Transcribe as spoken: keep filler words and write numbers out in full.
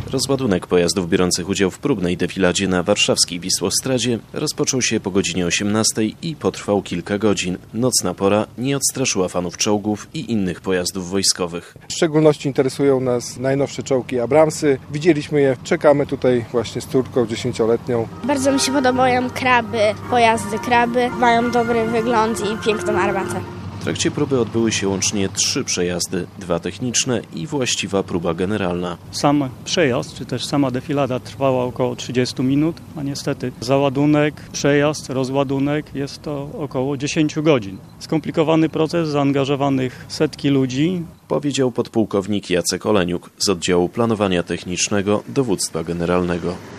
Rozładunek pojazdów biorących udział w próbnej defiladzie na warszawskiej Wisłostradzie rozpoczął się po godzinie osiemnastej i potrwał kilka godzin. Nocna pora nie odstraszyła fanów czołgów i innych pojazdów wojskowych. W szczególności interesują nas najnowsze czołgi Abramsy. Widzieliśmy je, czekamy tutaj właśnie z córką dziesięcioletnią. Bardzo mi się podobają kraby, pojazdy kraby. Mają dobry wygląd i piękną armatę. W trakcie próby odbyły się łącznie trzy przejazdy, dwa techniczne i właściwa próba generalna. Sam przejazd, czy też sama defilada trwała około trzydzieści minut, a niestety załadunek, przejazd, rozładunek jest to około dziesięć godzin. Skomplikowany proces, zaangażowanych setki ludzi. Powiedział podpułkownik Jacek Oleniuk z oddziału planowania technicznego Dowództwa Generalnego.